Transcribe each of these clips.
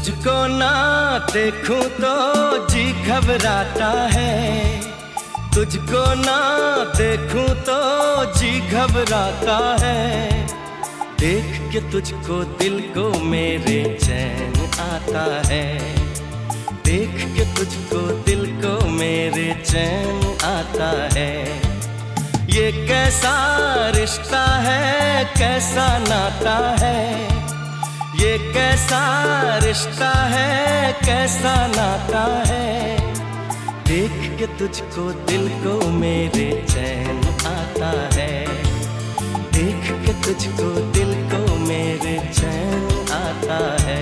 तुझको ना देखूं तो जी घबराता है, तुझको ना देखूं तो जी घबराता है। देख के तुझको दिल को मेरे चैन आता है, देख के तुझको दिल को मेरे चैन आता है। ये कैसा रिश्ता है, कैसा नाता है, ये कैसा रिश्ता है, कैसा नाता है। देख के तुझको दिल को मेरे चैन आता है, देख के तुझको दिल को मेरे चैन आता है।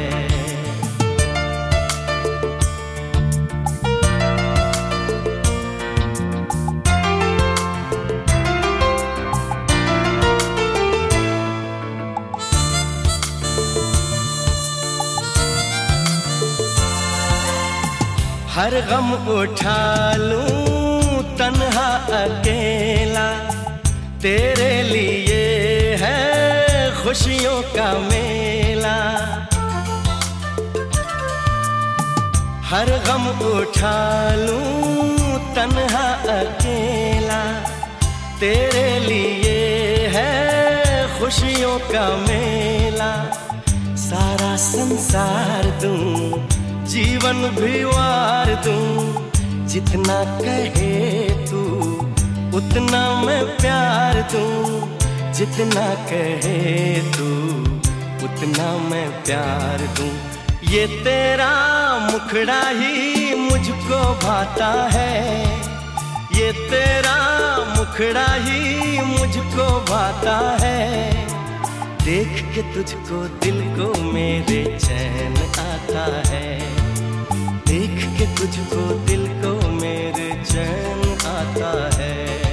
हर गम उठा लूं तन्हा अकेला, तेरे लिए है खुशियों का मेला। हर गम उठा लूं तन्हा अकेला, तेरे लिए है खुशियों का मेला। सारा संसार दूं, जीवन भी वार दूं, जितना कहे तू उतना मैं प्यार दूं, जितना कहे तू उतना मैं प्यार दूं। ये तेरा मुखड़ा ही मुझको भाता है, ये तेरा मुखड़ा ही मुझको भाता है। देख के तुझको दिल को मेरे चैन आता है, देख के तुझको दिल को मेरे चैन आता है।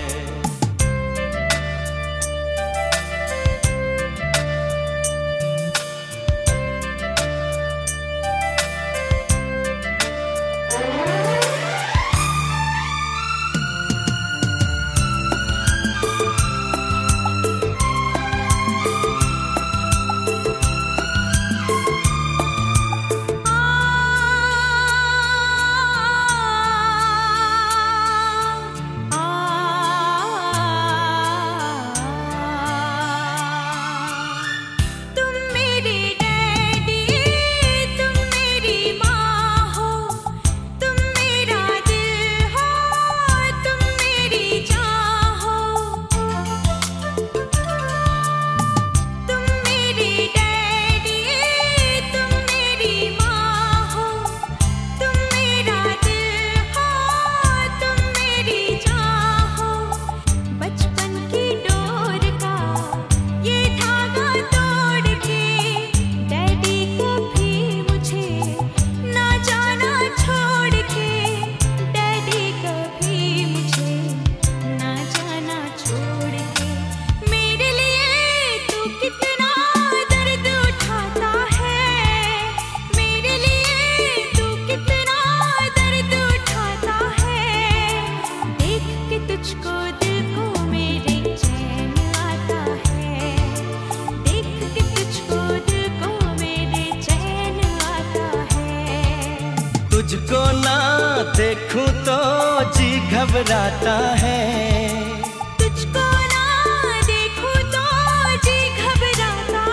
तुझको ना देखूं तो जी घबराता है, तुझको ना देखूं तो जी घबराता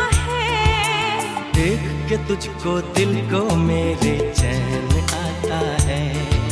है। देख के तुझको दिल को मेरे चैन आता है।